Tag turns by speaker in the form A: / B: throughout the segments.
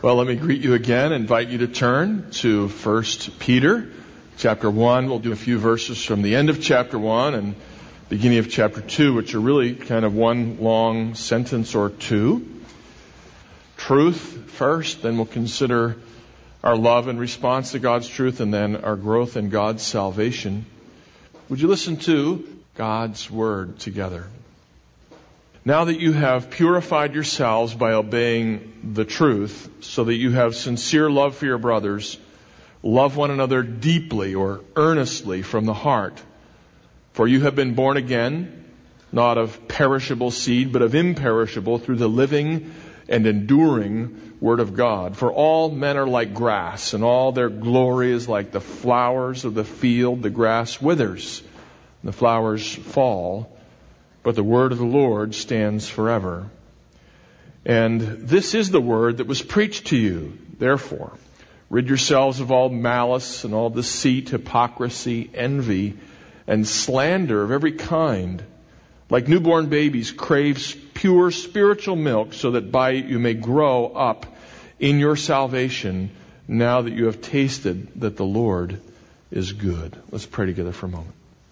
A: Well, let me greet you again, invite you to turn to 1 Peter chapter 1. We'll do a few verses from the end of chapter 1 and beginning of chapter 2, which are really kind of one long sentence or two. Truth first, then we'll consider our love and response to God's truth, and then our growth in God's salvation. Would you listen to God's Word together? Now that you have purified yourselves by obeying the truth, so that you have sincere love for your brothers, love one another deeply or earnestly from the heart. For you have been born again, not of perishable seed, but of imperishable, through the living and enduring Word of God. For all men are like grass, and all their glory is like the flowers of the field. The grass withers, and the flowers fall, but the word of the Lord stands forever. And this is the word that was preached to you. Therefore, rid yourselves of all malice and all deceit, hypocrisy, envy, and slander of every kind. Like newborn babies, crave pure spiritual milk, so that by it you may grow up in your salvation, now that you have tasted that the Lord is good. Let's pray together for a moment.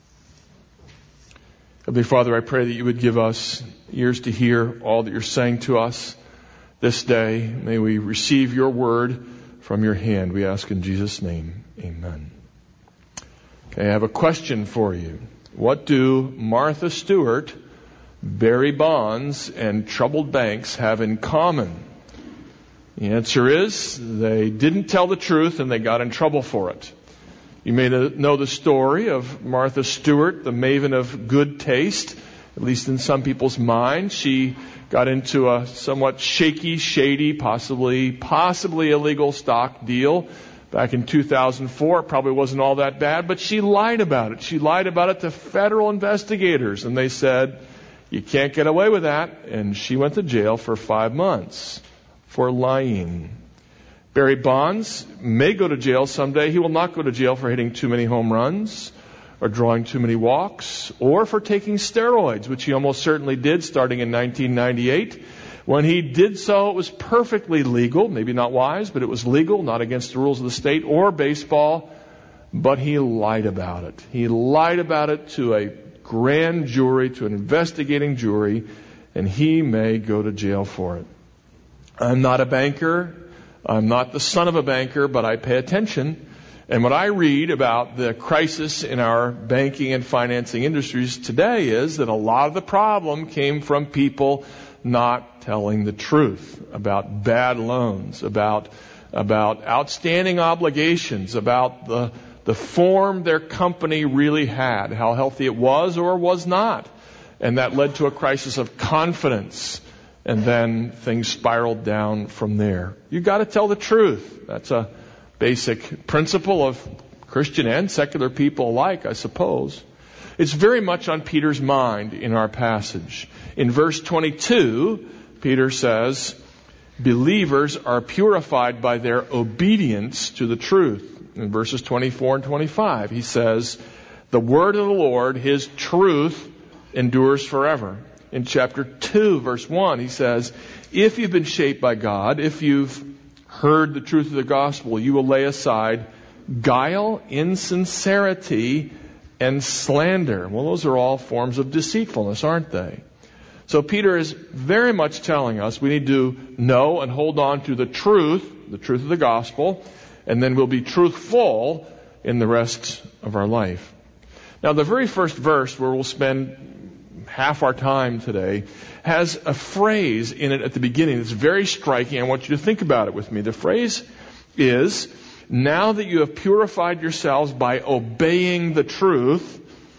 A: Heavenly Father, I pray that you would give us ears to hear all that you're saying to us this day. May we receive your word from your hand. We ask in Jesus' name. Amen. Okay, I have a question for you. What do Martha Stewart, Barry Bonds, and troubled banks have in common? The answer is they didn't tell the truth and they got in trouble for it. You may know the story of Martha Stewart, the maven of good taste, at least in some people's minds. She got into a somewhat shaky, shady, possibly illegal stock deal back in 2004. It probably wasn't all that bad, but she lied about it. She lied about it to federal investigators, and they said, you can't get away with that. And she went to jail for 5 months for lying. Barry Bonds may go to jail someday. He will not go to jail for hitting too many home runs or drawing too many walks or for taking steroids, which he almost certainly did starting in 1998. When he did so, it was perfectly legal, maybe not wise, but it was legal, not against the rules of the state or baseball, but he lied about it. He lied about it to a grand jury, to an investigating jury, and he may go to jail for it. I'm not a banker. I'm not the son of a banker, but I pay attention. And what I read about the crisis in our banking and financing industries today is that a lot of the problem came from people not telling the truth about bad loans, about outstanding obligations, about the form their company really had, how healthy it was or was not. And that led to a crisis of confidence. And then things spiraled down from there. You've got to tell the truth. That's a basic principle of Christian and secular people alike, I suppose. It's very much on Peter's mind in our passage. In verse 22, Peter says, believers are purified by their obedience to the truth. In verses 24 and 25, he says, the word of the Lord, his truth, endures forever. In chapter 2, verse 1, he says, if you've been shaped by God, if you've heard the truth of the gospel, you will lay aside guile, insincerity, and slander. Well, those are all forms of deceitfulness, aren't they? So Peter is very much telling us we need to know and hold on to the truth of the gospel, and then we'll be truthful in the rest of our life. Now, the very first verse where we'll spend half our time today has a phrase in it at the beginning that's very striking. I want you to think about it with me. The phrase is, now that you have purified yourselves by obeying the truth,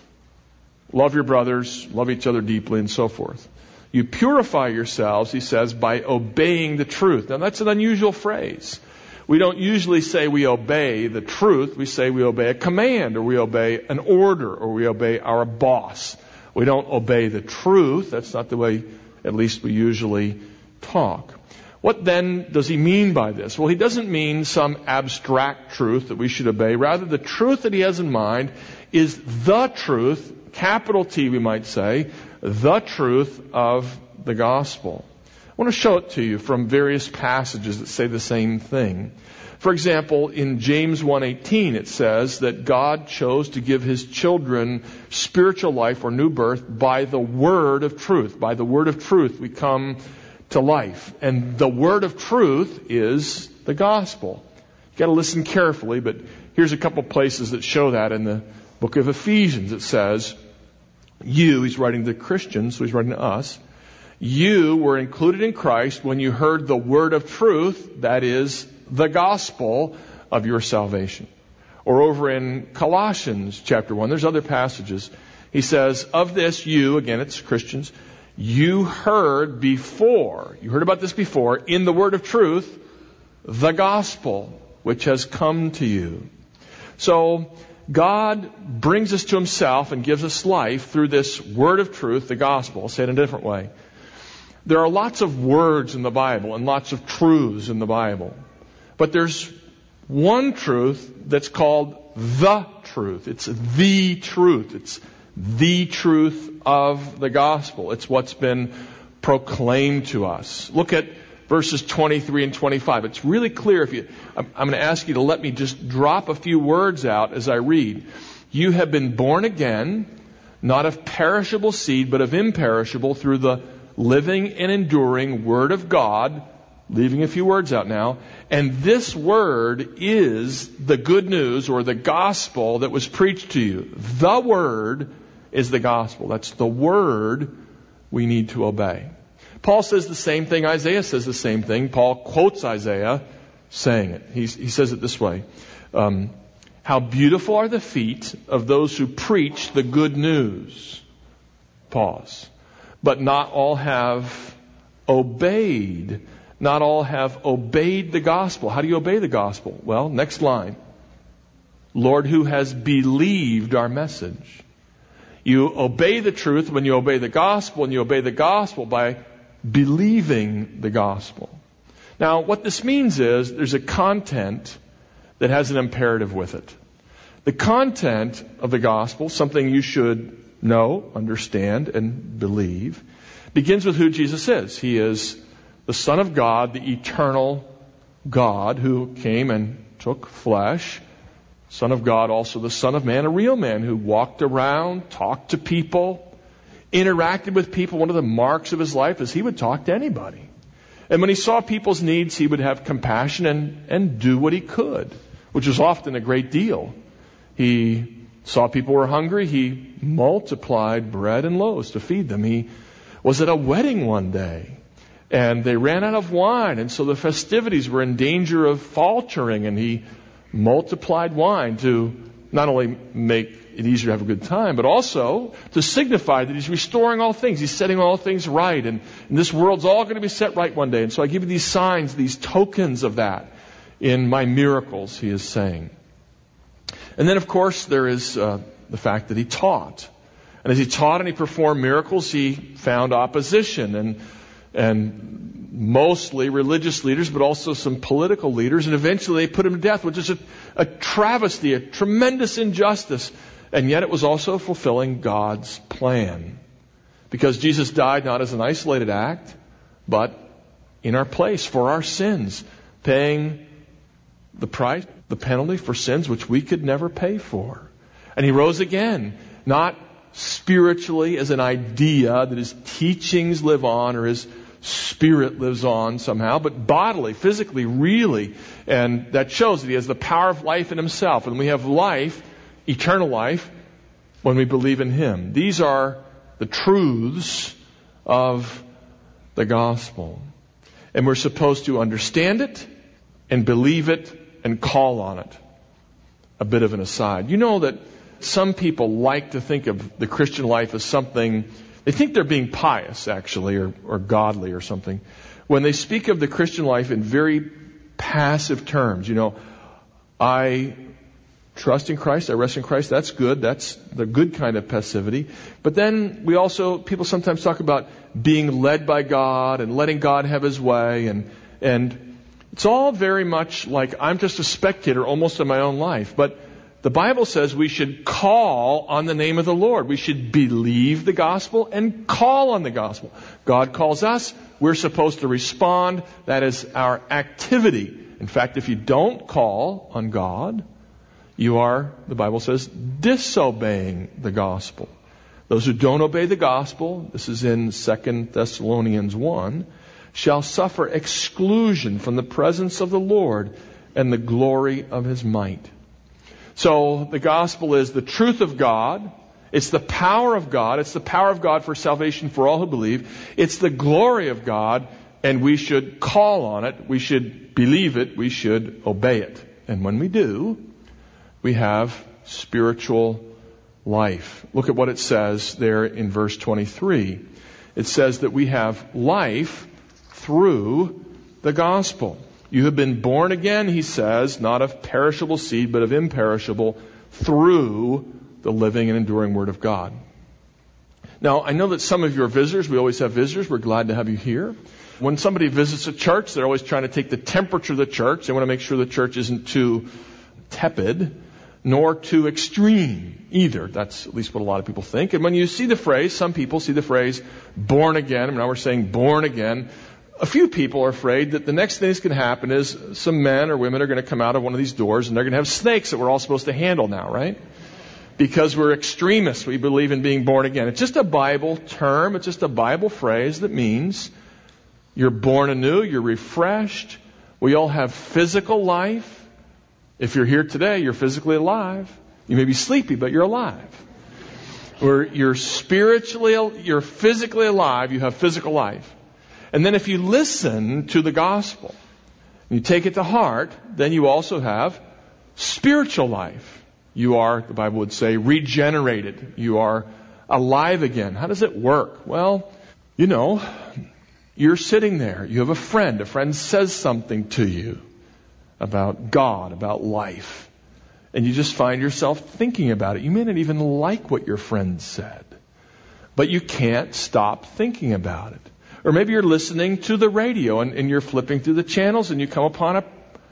A: love your brothers, love each other deeply, and so forth. You purify yourselves, he says, by obeying the truth. Now that's an unusual phrase. We don't usually say we obey the truth. We say we obey a command, or we obey an order, or we obey our boss. We don't obey the truth. That's not the way, at least, we usually talk. What then does he mean by this? Well, he doesn't mean some abstract truth that we should obey. Rather, the truth that he has in mind is the truth, capital T we might say, the truth of the gospel. I want to show it to you from various passages that say the same thing. For example, in James 1:18 it says that God chose to give His children spiritual life or new birth by the word of truth. By the word of truth we come to life. And the word of truth is the gospel. You've got to listen carefully, but here's a couple places that show that. In the book of Ephesians it says, he's writing to Christians, so he's writing to us, you were included in Christ when you heard the word of truth, that is, the gospel of your salvation. Or over in Colossians chapter 1, there's other passages. He says, of this you, again it's Christians, you heard about this before, in the word of truth, the gospel which has come to you. So God brings us to Himself and gives us life through this word of truth, the gospel. I'll say it in a different way. There are lots of words in the Bible and lots of truths in the Bible. But there's one truth that's called the truth. It's the truth. It's the truth of the gospel. It's what's been proclaimed to us. Look at verses 23 and 25. It's really clear. I'm going to ask you to let me just drop a few words out as I read. You have been born again, not of perishable seed, but of imperishable, through the living and enduring Word of God. Leaving a few words out now. And this word is the good news or the gospel that was preached to you. The word is the gospel. That's the word we need to obey. Paul says the same thing. Isaiah says the same thing. Paul quotes Isaiah saying it. He says it this way. How beautiful are the feet of those who preach the good news. Pause. But not all have obeyed. Not all have obeyed the gospel. How do you obey the gospel? Well, next line. Lord, who has believed our message. You obey the truth when you obey the gospel, and you obey the gospel by believing the gospel. Now, what this means is there's a content that has an imperative with it. The content of the gospel, something you should know, understand, and believe, begins with who Jesus is. He is the Son of God, the eternal God who came and took flesh. Son of God, also the Son of Man, a real man who walked around, talked to people, interacted with people. One of the marks of His life is He would talk to anybody. And when He saw people's needs, He would have compassion and do what He could, which was often a great deal. He saw people were hungry. He multiplied bread and loaves to feed them. He was at a wedding one day, and they ran out of wine, and so the festivities were in danger of faltering, and He multiplied wine to not only make it easier to have a good time, but also to signify that He's restoring all things. He's setting all things right, and this world's all going to be set right one day. And so I give you these signs, these tokens of that in my miracles, He is saying. And then, of course, there is the fact that He taught. And as He taught and He performed miracles, He found opposition and mostly religious leaders, but also some political leaders. And eventually they put Him to death, which is a travesty, a tremendous injustice. And yet it was also fulfilling God's plan. Because Jesus died not as an isolated act, but in our place for our sins, paying the price, the penalty for sins which we could never pay for. And He rose again, not spiritually as an idea that His teachings live on or His spirit lives on somehow, but bodily, physically, really. And that shows that He has the power of life in Himself. And we have life, eternal life, when we believe in Him. These are the truths of the gospel. And we're supposed to understand it and believe it and call on it. A bit of an aside. You know that some people like to think of the Christian life as something, they think they're being pious, actually, or godly or something, when they speak of the Christian life in very passive terms. You know, I trust in Christ, I rest in Christ, that's good, that's the good kind of passivity. But then people sometimes talk about being led by God and letting God have His way, and it's all very much like I'm just a spectator almost in my own life. But the Bible says we should call on the name of the Lord. We should believe the gospel and call on the gospel. God calls us, we're supposed to respond. That is our activity. In fact, if you don't call on God, you are, the Bible says, disobeying the gospel. Those who don't obey the gospel, this is in 2 Thessalonians 1, shall suffer exclusion from the presence of the Lord and the glory of His might. So the gospel is the truth of God. It's the power of God. It's the power of God for salvation for all who believe. It's the glory of God, and we should call on it. We should believe it. We should obey it. And when we do, we have spiritual life. Look at what it says there in verse 23. It says that we have life through the gospel. You have been born again, he says, not of perishable seed, but of imperishable, through the living and enduring Word of God. Now, I know that some of you are visitors. We always have visitors. We're glad to have you here. When somebody visits a church, they're always trying to take the temperature of the church. They want to make sure the church isn't too tepid, nor too extreme either. That's at least what a lot of people think. And when you see the phrase, some people see the phrase born again, and now we're saying born again, a few people are afraid that the next thing that's going to happen is some men or women are going to come out of one of these doors and they're going to have snakes that we're all supposed to handle now, right? Because we're extremists. We believe in being born again. It's just a Bible term. It's just a Bible phrase that means you're born anew, you're refreshed. We all have physical life. If you're here today, you're physically alive. You may be sleepy, but you're alive. You're physically alive, you have physical life. And then if you listen to the gospel, and you take it to heart, then you also have spiritual life. You are, the Bible would say, regenerated. You are alive again. How does it work? Well, you're sitting there. You have a friend. A friend says something to you about God, about life. And you just find yourself thinking about it. You may not even like what your friend said, but you can't stop thinking about it. Or maybe you're listening to the radio and you're flipping through the channels and you come upon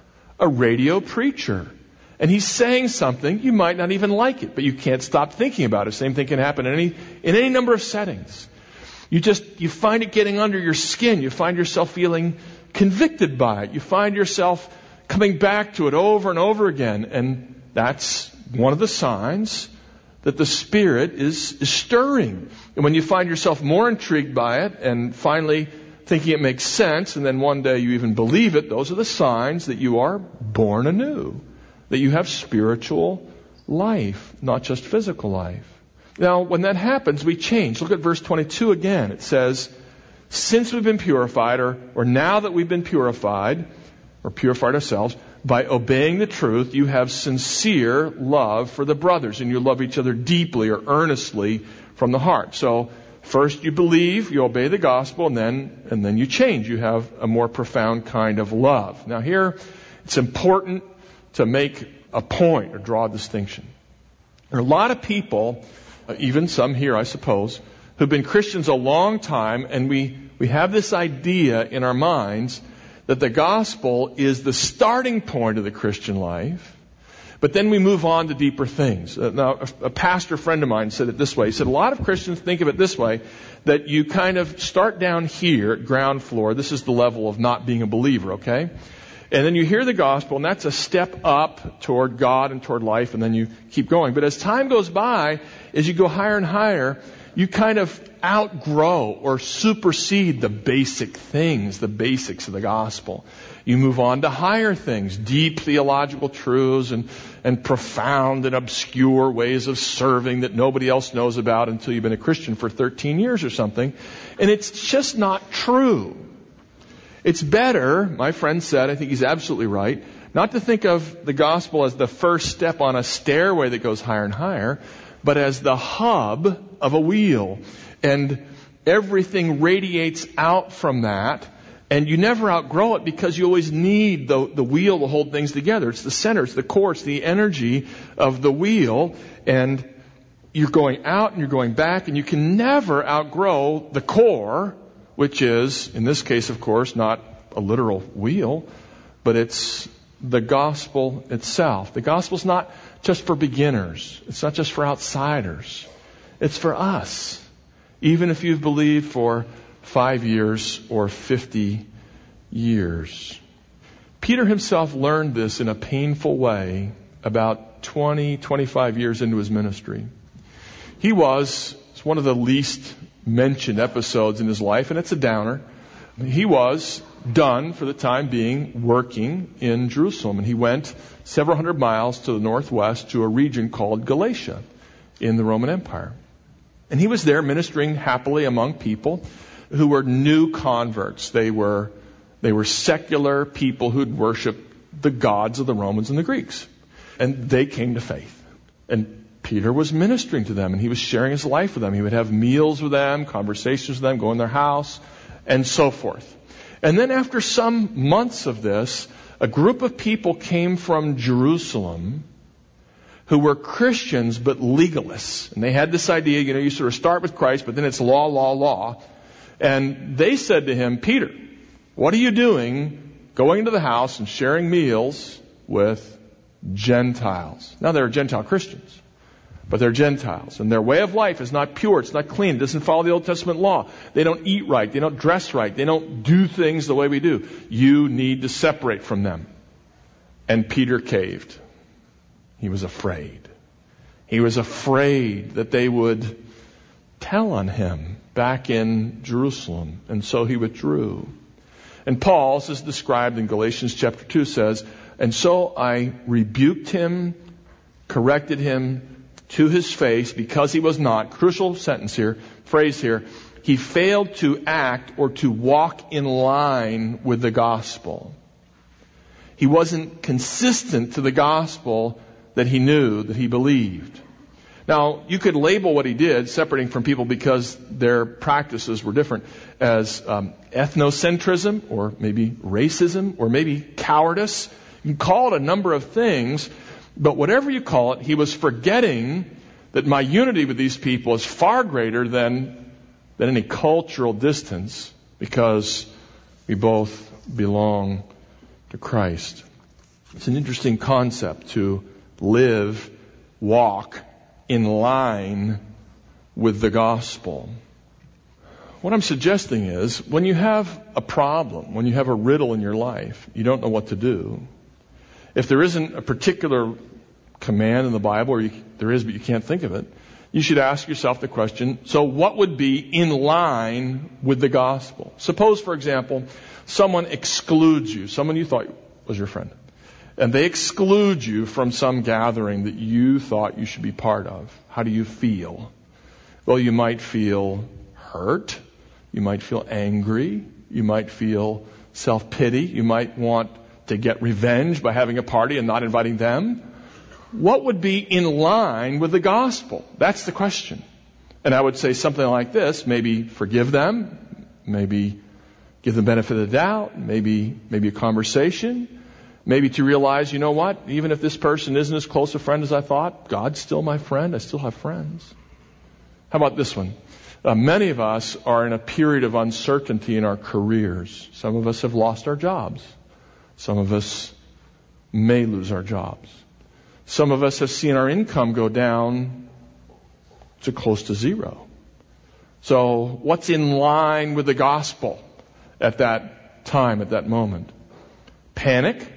A: a radio preacher. And he's saying something, you might not even like it, but you can't stop thinking about it. Same thing can happen in any number of settings. You find it getting under your skin. You find yourself feeling convicted by it. You find yourself coming back to it over and over again. And that's one of the signs that the Spirit is stirring. And when you find yourself more intrigued by it and finally thinking it makes sense, and then one day you even believe it, those are the signs that you are born anew, that you have spiritual life, not just physical life. Now, when that happens, we change. Look at verse 22 again. It says, since we've been purified, or now that we've been purified, or purified ourselves, by obeying the truth, you have sincere love for the brothers, and you love each other deeply or earnestly from the heart. So, first you believe, you obey the gospel, and then you change. You have a more profound kind of love. Now here, it's important to make a point or draw a distinction. There are a lot of people, even some here, I suppose, who've been Christians a long time, and we have this idea in our minds that the gospel is the starting point of the Christian life, but then we move on to deeper things. Now, a pastor friend of mine said it this way. He said, a lot of Christians think of it this way, that you kind of start down here at ground floor. This is the level of not being a believer, okay? And then you hear the gospel, and that's a step up toward God and toward life, and then you keep going. But as time goes by, as you go higher and higher, you kind of outgrow or supersede the basic things, the basics of the gospel. You move on to higher things, deep theological truths and profound and obscure ways of serving that nobody else knows about until you've been a Christian for 13 years or something. And it's just not true. It's better, my friend said, I think he's absolutely right, not to think of the gospel as the first step on a stairway that goes higher and higher, but as the hub of a wheel. And everything radiates out from that. And you never outgrow it because you always need the wheel to hold things together. It's the center, it's the core, it's the energy of the wheel. And you're going out and you're going back, and you can never outgrow the core, which is, in this case, of course, not a literal wheel, but it's the gospel itself. The gospel's not just for beginners. It's not just for outsiders. It's for us. Even if you've believed for 5 years or 50 years. Peter himself learned this in a painful way about 25 years into his ministry. It's one of the least mentioned episodes in his life, and it's a downer. He was done for the time being working in Jerusalem, and he went several hundred miles to the northwest to a region called Galatia in the Roman Empire. And he was there ministering happily among people who were new converts. They were secular people who'd worshiped the gods of the Romans and the Greeks. And they came to faith. And Peter was ministering to them, and he was sharing his life with them. He would have meals with them, conversations with them, go in their house, and so forth. And then after some months of this, a group of people came from Jerusalem who were Christians but legalists. And they had this idea, you sort of start with Christ, but then it's law, law, law. And they said to him, Peter, what are you doing going into the house and sharing meals with Gentiles? Now, they're Gentile Christians, but they're Gentiles. And their way of life is not pure. It's not clean. It doesn't follow the Old Testament law. They don't eat right. They don't dress right. They don't do things the way we do. You need to separate from them. And Peter caved. He was afraid. He was afraid that they would tell on him back in Jerusalem. And so he withdrew. And Paul, as is described in Galatians chapter 2, says, and so I rebuked him, corrected him to his face, because he was not, crucial phrase here, he failed to act or to walk in line with the gospel. He wasn't consistent to the gospel that he knew, that he believed. Now, you could label what he did, separating from people because their practices were different, as ethnocentrism, or maybe racism, or maybe cowardice. You can call it a number of things, but whatever you call it, he was forgetting that my unity with these people is far greater than any cultural distance, because we both belong to Christ. It's an interesting concept to walk in line with the gospel. What I'm suggesting is, when you have a problem, when you have a riddle in your life, you don't know what to do. If there isn't a particular command in the Bible, or there is but you can't think of it, you should ask yourself the question, so what would be in line with the gospel? Suppose, for example, someone excludes you, someone you thought was your friend, and they exclude you from some gathering that you thought you should be part of. How do you feel? Well, you might feel hurt. You might feel angry. You might feel self-pity. You might want to get revenge by having a party and not inviting them. What would be in line with the gospel? That's the question. And I would say something like this: maybe forgive them, maybe give them the benefit of the doubt, maybe a conversation. Maybe to realize, you know what, even if this person isn't as close a friend as I thought, God's still my friend. I still have friends. How about this one? Many of us are in a period of uncertainty in our careers. Some of us have lost our jobs. Some of us may lose our jobs. Some of us have seen our income go down to close to zero. So what's in line with the gospel at that time, at that moment? Panic?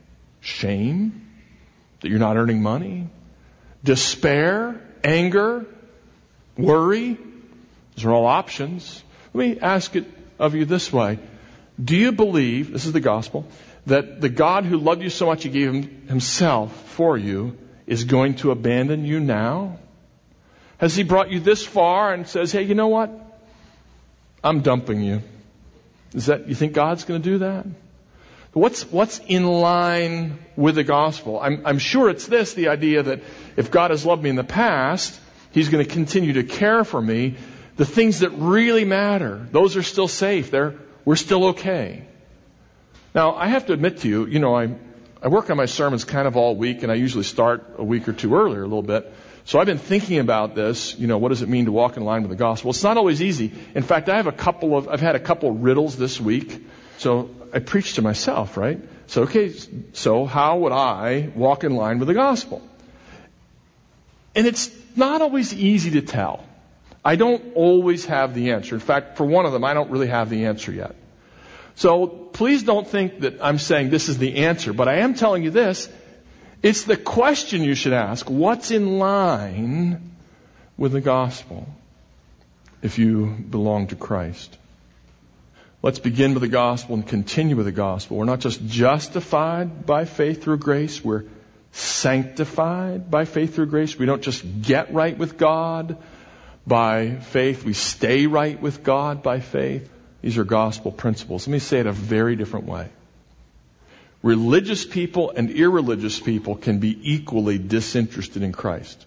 A: Shame that you're not earning money, despair, anger, worry. Those are all options. Let me ask it of you this way. Do you believe, this is the gospel, that the God who loved you so much he gave himself for you is going to abandon you now? Has he brought you this far and says, hey, you know what? I'm dumping you. You think God's going to do that? What's in line with the gospel? I'm sure it's the idea that if God has loved me in the past, he's going to continue to care for me. The things that really matter, those are still safe. We're still okay. Now, I have to admit to you, I work on my sermons kind of all week, and I usually start a week or two earlier a little bit. So I've been thinking about this, what does it mean to walk in line with the gospel? It's not always easy. In fact, I've had a couple riddles this week. So I preach to myself, right? So how would I walk in line with the gospel? And it's not always easy to tell. I don't always have the answer. In fact, for one of them, I don't really have the answer yet. So please don't think that I'm saying this is the answer, but I am telling you this. It's the question you should ask. What's in line with the gospel if you belong to Christ? Let's begin with the gospel and continue with the gospel. We're not just justified by faith through grace. We're sanctified by faith through grace. We don't just get right with God by faith. We stay right with God by faith. These are gospel principles. Let me say it a very different way. Religious people and irreligious people can be equally disinterested in Christ.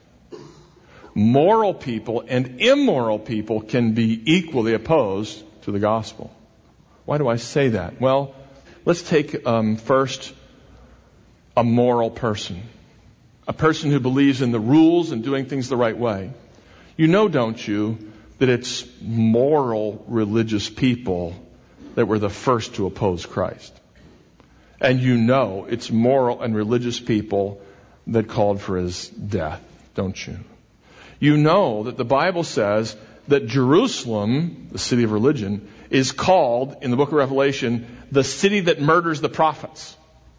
A: Moral people and immoral people can be equally opposed to the gospel. Why do I say that? Well, let's take first a moral person. A person who believes in the rules and doing things the right way. You know, don't you, that it's moral religious people that were the first to oppose Christ. And you know it's moral and religious people that called for his death, don't you? You know that the Bible says that Jerusalem, the city of religion, is called, in the book of Revelation, the city that murders the prophets.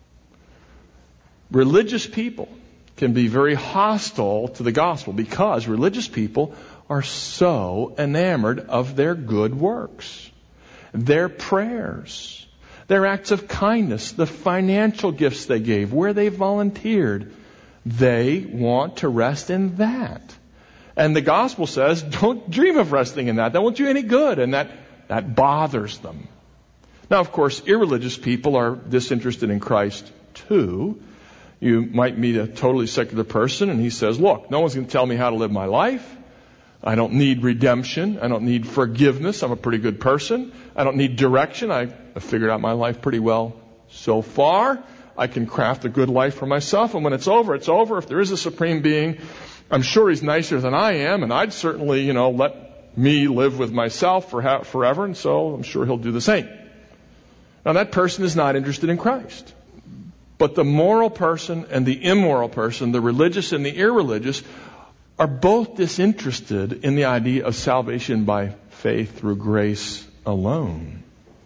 A: Religious people can be very hostile to the gospel because religious people are so enamored of their good works, their prayers, their acts of kindness, the financial gifts they gave, where they volunteered. They want to rest in that. And the gospel says, don't dream of resting in that. That won't do you any good. And that bothers them. Now, of course, irreligious people are disinterested in Christ too. You might meet a totally secular person and he says, look, no one's going to tell me how to live my life. I don't need redemption. I don't need forgiveness. I'm a pretty good person. I don't need direction. I've figured out my life pretty well so far. I can craft a good life for myself. And when it's over, it's over. If there is a supreme being, I'm sure he's nicer than I am. And I'd certainly, let me live with myself forever. And so I'm sure he'll do the same. Now that person is not interested in Christ. But the moral person and the immoral person, the religious and the irreligious, are both disinterested in the idea of salvation by faith through grace alone.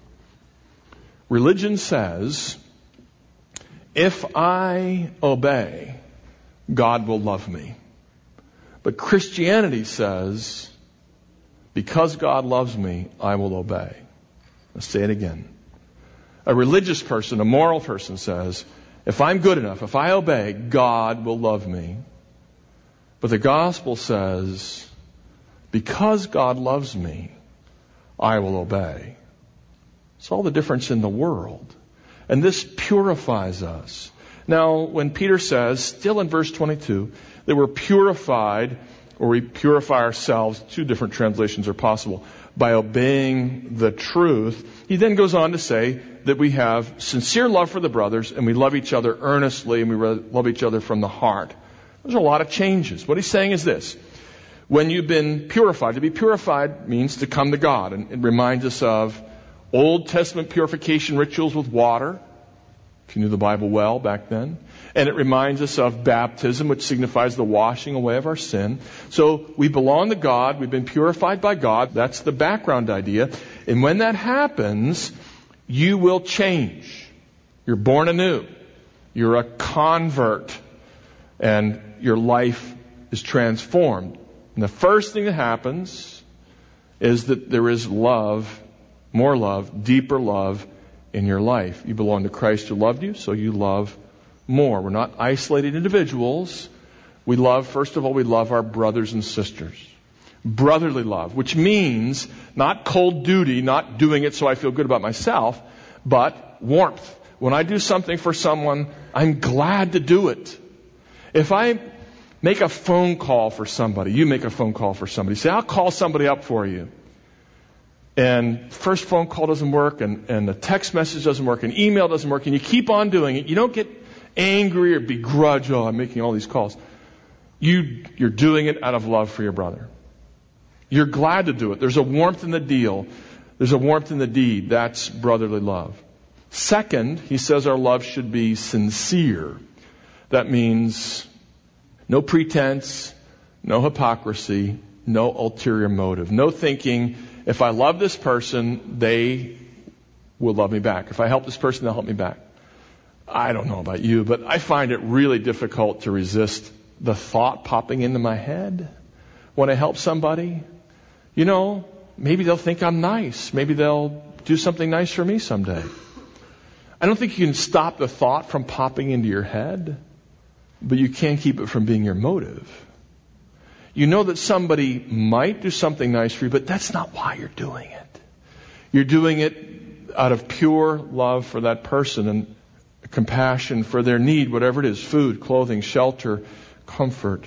A: Religion says, if I obey, God will love me. But Christianity says, because God loves me, I will obey. Let's say it again. A religious person, a moral person says, if I'm good enough, if I obey, God will love me. But the gospel says, because God loves me, I will obey. It's all the difference in the world. And this purifies us. Now, when Peter says, still in verse 22, that we're purified, or we purify ourselves, two different translations are possible, by obeying the truth, he then goes on to say that we have sincere love for the brothers, and we love each other earnestly, and we love each other from the heart. There's a lot of changes. What he's saying is this. When you've been purified, to be purified means to come to God. And it reminds us of Old Testament purification rituals with water, if you knew the Bible well back then. And it reminds us of baptism, which signifies the washing away of our sin. So we belong to God. We've been purified by God. That's the background idea. And when that happens, you will change. You're born anew. You're a convert. And your life is transformed. And the first thing that happens is that there is love, more love, deeper love in your life. You belong to Christ who loved you, so you love more. We're not isolated individuals. We love, first of all, we love our brothers and sisters. Brotherly love, which means not cold duty, not doing it so I feel good about myself, but warmth. When I do something for someone, I'm glad to do it. If I make a phone call for somebody, you make a phone call for somebody, say, I'll call somebody up for you. And first phone call doesn't work, and the text message doesn't work, and email doesn't work, and you keep on doing it. You don't get angry or begrudge, I'm making all these calls. You're doing it out of love for your brother. You're glad to do it. There's a warmth in the deal. There's a warmth in the deed. That's brotherly love. Second, he says our love should be sincere. That means no pretense, no hypocrisy, No ulterior motive. No thinking, if I love this person, they will love me back. If I help this person, they'll help me back. I don't know about you, but I find it really difficult to resist the thought popping into my head when I help somebody. Maybe they'll think I'm nice. Maybe they'll do something nice for me someday. I don't think you can stop the thought from popping into your head, but you can keep it from being your motive. You know that somebody might do something nice for you, but that's not why you're doing it. You're doing it out of pure love for that person and compassion for their need, whatever it is, food, clothing, shelter, comfort.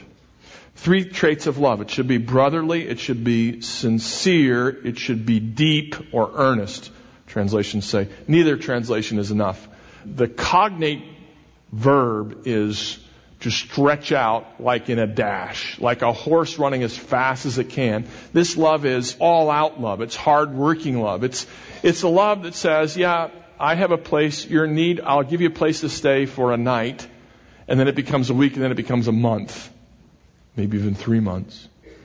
A: 3 traits of love. It should be brotherly, it should be sincere, it should be deep or earnest. Translations say. Neither translation is enough. The cognate verb is to stretch out like in a dash, like a horse running as fast as it can. This love is all-out love. It's hard-working love. It's a love that says, yeah, I have a place, you're in need, I'll give you a place to stay for a night, and then it becomes a week, and then it becomes a month, maybe even 3 months.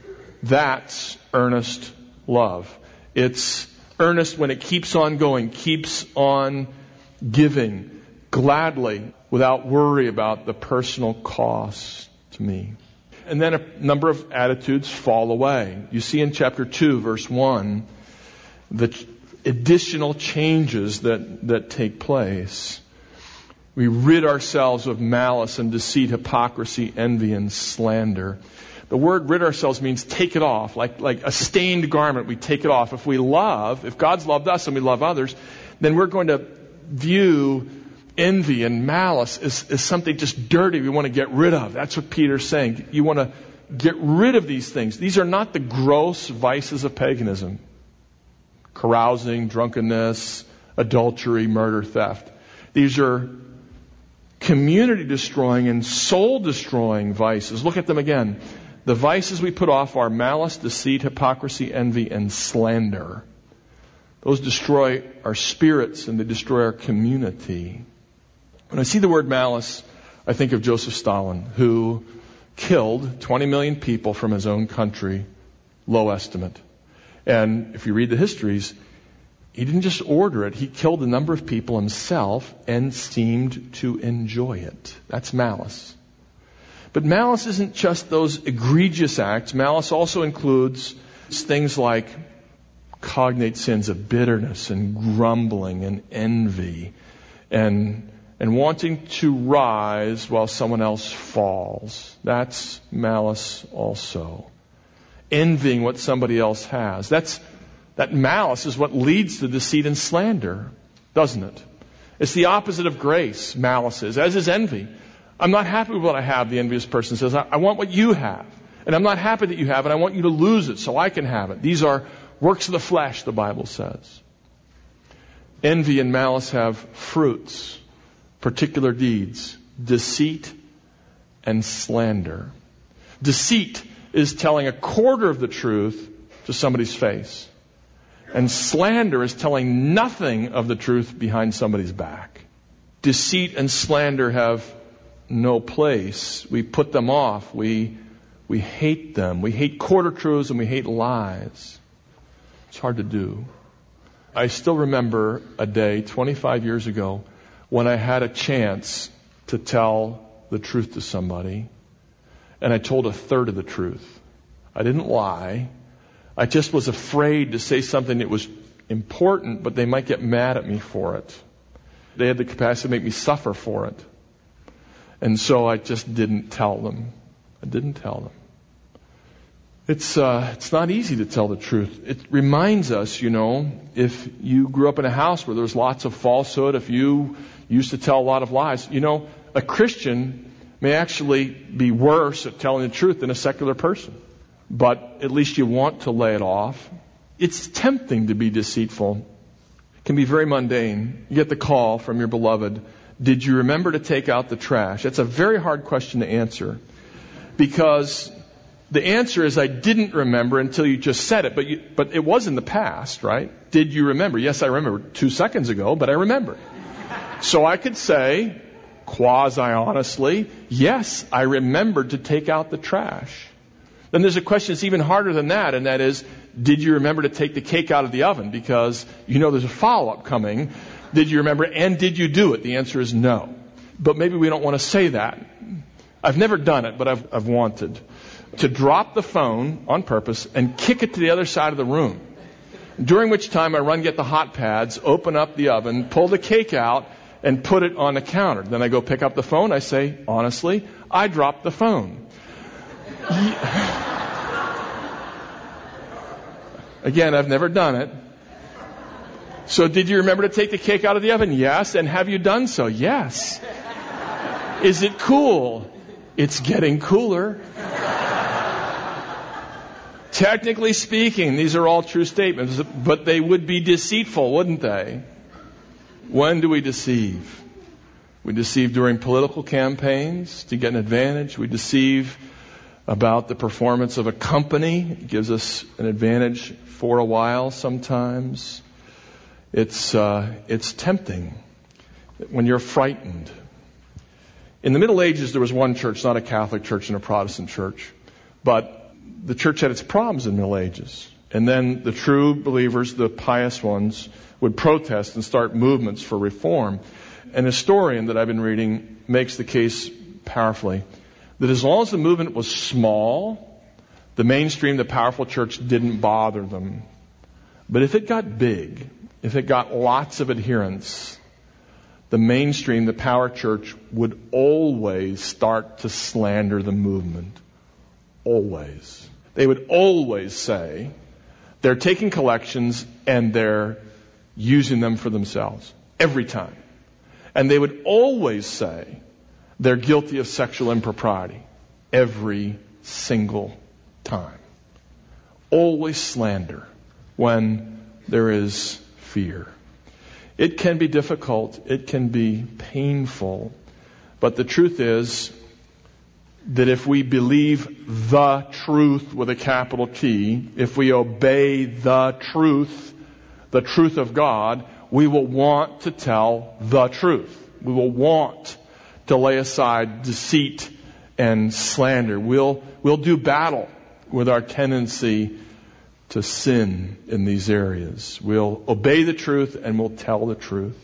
A: That's earnest love. It's earnest when it keeps on going, keeps on giving gladly without worry about the personal cost to me. And then a number of attitudes fall away. You see in chapter 2, verse 1, the additional changes that take place. We rid ourselves of malice and deceit, hypocrisy, envy, and slander. The word rid ourselves means take it off, like a stained garment. We take it off. If God's loved us and we love others, then we're going to view envy and malice as something just dirty we want to get rid of. That's what Peter's saying. You want to get rid of these things. These are not the gross vices of paganism. Carousing, drunkenness, adultery, murder, theft. These are community-destroying and soul-destroying vices. Look at them again. The vices we put off are malice, deceit, hypocrisy, envy, and slander. Those destroy our spirits and they destroy our community. When I see the word malice, I think of Joseph Stalin, who killed 20 million people from his own country, low estimate. And if you read the histories, he didn't just order it. He killed a number of people himself and seemed to enjoy it. That's malice. But malice isn't just those egregious acts. Malice also includes things like cognate sins of bitterness and grumbling and envy and wanting to rise while someone else falls. That's malice also. Envying what somebody else has. That malice is what leads to deceit and slander, doesn't it? It's the opposite of grace, malice is, as is envy. I'm not happy with what I have, the envious person says. I want what you have. And I'm not happy that you have it. I want you to lose it so I can have it. These are works of the flesh, the Bible says. Envy and malice have fruits, particular deeds, deceit and slander. Deceit is telling a quarter of the truth to somebody's face. And slander is telling nothing of the truth behind somebody's back. Deceit and slander have no place. We put them off. We hate them. We hate quarter truths and we hate lies. It's hard to do. I still remember a day 25 years ago when I had a chance to tell the truth to somebody, and I told a third of the truth. I didn't lie. I just was afraid to say something that was important, but they might get mad at me for it. They had the capacity to make me suffer for it. And so I just didn't tell them. I didn't tell them. It's not easy to tell the truth. It reminds us, if you grew up in a house where there was lots of falsehood, if you used to tell a lot of lies, a Christian may actually be worse at telling the truth than a secular person. But at least you want to lay it off. It's tempting to be deceitful. It can be very mundane. You get the call from your beloved, did you remember to take out the trash? That's a very hard question to answer. Because the answer is I didn't remember until you just said it. But it was in the past, right? Did you remember? Yes, I remember 2 seconds ago, but I remember. So I could say, quasi-honestly, yes, I remembered to take out the trash. Then there's a question that's even harder than that, and that is, did you remember to take the cake out of the oven? Because you know there's a follow-up coming. Did you remember, and did you do it? The answer is no. But maybe we don't want to say that. I've never done it, but I've wanted to drop the phone on purpose and kick it to the other side of the room. During which time I run, get the hot pads, open up the oven, pull the cake out, and put it on the counter. Then I go pick up the phone. I say, honestly, I dropped the phone. Again, I've never done it. So did you remember to take the cake out of the oven? Yes. And have you done so? Yes. Is it cool? It's getting cooler. Technically speaking, these are all true statements, but they would be deceitful, wouldn't they? When do we deceive? We deceive during political campaigns to get an advantage. We deceive about the performance of a company. It gives us an advantage for a while sometimes. It's tempting when you're frightened. In the Middle Ages, there was one church, not a Catholic church and a Protestant church, but the church had its problems in the Middle Ages. And then the true believers, the pious ones, would protest and start movements for reform. An historian that I've been reading makes the case powerfully that as long as the movement was small, the mainstream, the powerful church didn't bother them. But if it got big, if it got lots of adherents, the mainstream, the power church, would always start to slander the movement. Always. They would always say they're taking collections and they're using them for themselves. Every time. And they would always say they're guilty of sexual impropriety. Every single time. Always slander when there is fear. It can be difficult. It can be painful. But the truth is that if we believe the truth with a capital T, if we obey the truth of God, we will want to tell the truth. We will want to lay aside deceit and slander. We'll do battle with our tendency to sin in these areas. We'll obey the truth and we'll tell the truth.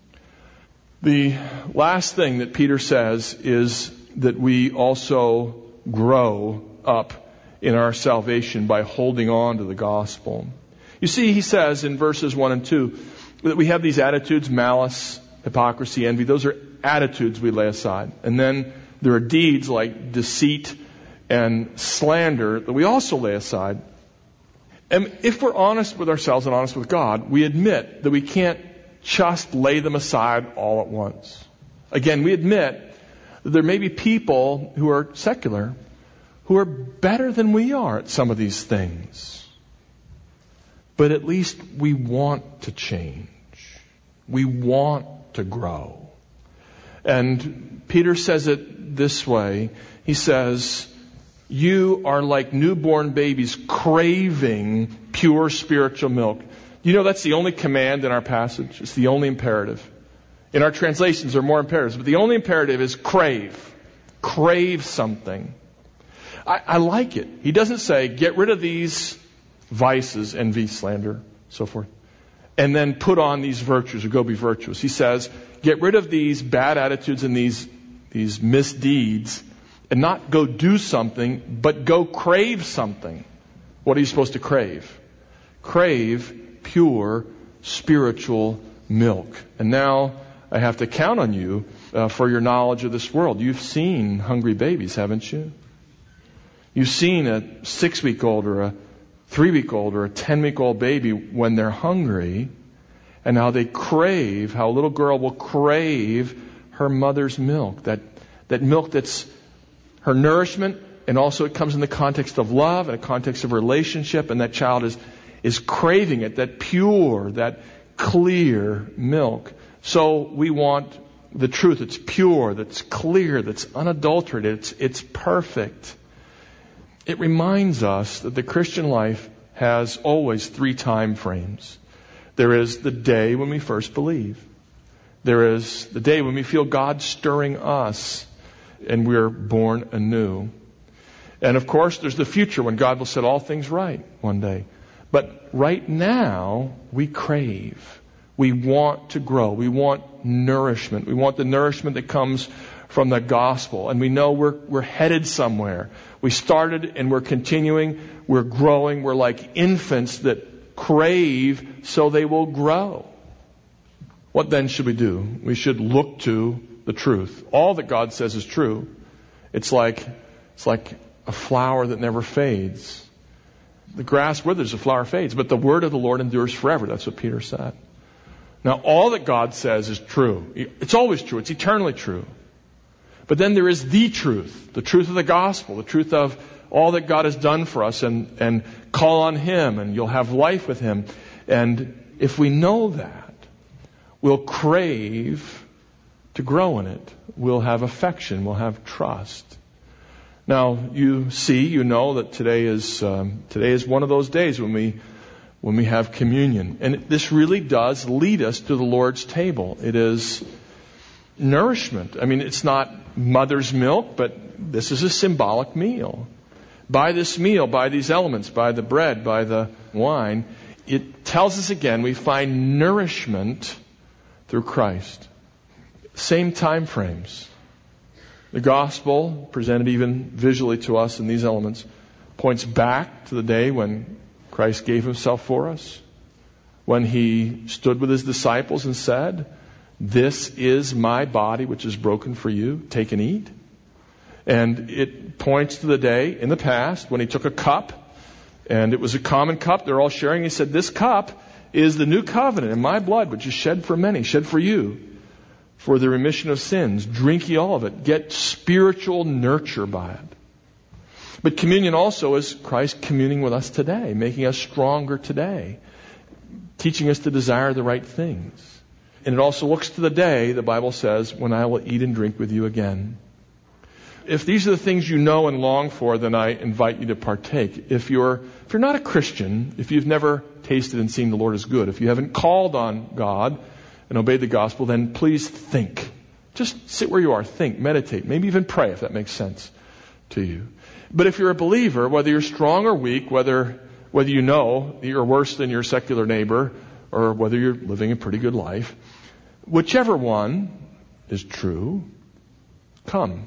A: The last thing that Peter says is that we also grow up in our salvation by holding on to the gospel. You see, he says in verses 1 and 2 that we have these attitudes, malice, hypocrisy, envy. Those are attitudes we lay aside. And then there are deeds like deceit and slander that we also lay aside. And if we're honest with ourselves and honest with God, we admit that we can't just lay them aside all at once. Again, we admit that there may be people who are secular who are better than we are at some of these things. But at least we want to change. We want to grow. And Peter says it this way. He says, you are like newborn babies craving pure spiritual milk. You know that's the only command in our passage. It's the only imperative. In our translations there are more imperatives, but the only imperative is crave. Crave something. I like it. He doesn't say, get rid of these vices, envy, slander, so forth, and then put on these virtues or go be virtuous. He says, get rid of these bad attitudes and these misdeeds and not go do something, but go crave something. What are you supposed to crave? Crave pure spiritual milk. And now I have to count on you for your knowledge of this world. You've seen hungry babies, haven't you? You've seen a 6-week-old or a 3-week-old or a 10-week-old baby when they're hungry, and how they crave, how a little girl will crave her mother's milk. That milk that's her nourishment, and also it comes in the context of love and a context of relationship, and that child is craving it, that pure, that clear milk. So we want the truth that's pure, that's clear, that's unadulterated, it's perfect. It reminds us that the Christian life has always 3 time frames. There is the day when we first believe. There is the day when we feel God stirring us and we're born anew. And of course, there's the future when God will set all things right one day. But right now, we crave. We want to grow. We want nourishment. We want the nourishment that comes from the gospel. And we know we're headed somewhere. We started and we're continuing. We're growing. We're like infants that crave so they will grow. What then should we do? We should look to the truth. All that God says is true. It's like a flower that never fades. The grass withers, the flower fades, but the word of the Lord endures forever. That's what Peter said. Now, all that God says is true. It's always true. It's eternally true. But then there is the truth of the gospel, the truth of all that God has done for us, and call on Him, and you'll have life with Him. And if we know that, we'll crave to grow in it. We'll have affection. We'll have trust. Now, you know that today is one of those days when we have communion. And this really does lead us to the Lord's table. It is nourishment. I mean, it's not mother's milk, but this is a symbolic meal. By this meal, by these elements, by the bread, by the wine, it tells us again we find nourishment through Christ. Same time frames. The gospel, presented even visually to us in these elements, points back to the day when Christ gave Himself for us, when He stood with His disciples and said, "This is my body which is broken for you. Take and eat." And it points to the day in the past when He took a cup, and it was a common cup. They're all sharing. He said, "This cup is the new covenant in my blood, which is shed for many, shed for you, for the remission of sins. Drink ye all of it." Get spiritual nurture by it. But communion also is Christ communing with us today, making us stronger today, teaching us to desire the right things. And it also looks to the day, the Bible says, when I will eat and drink with you again. If these are the things you know and long for, then I invite you to partake. If you're not a Christian, if you've never tasted and seen the Lord is good, if you haven't called on God and obeyed the gospel, then please think. Just sit where you are, think, meditate, maybe even pray if that makes sense to you. But if you're a believer, whether you're strong or weak, whether you know you're worse than your secular neighbor, or whether you're living a pretty good life, whichever one is true, come.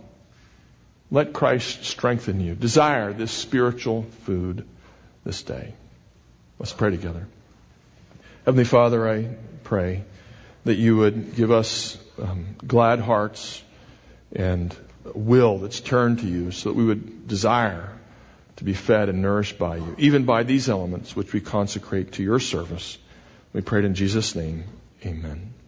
A: Let Christ strengthen you. Desire this spiritual food this day. Let's pray together. Heavenly Father, I pray that you would give us glad hearts and a will that's turned to you, so that we would desire to be fed and nourished by you, even by these elements which we consecrate to your service. We pray it in Jesus' name. Amen.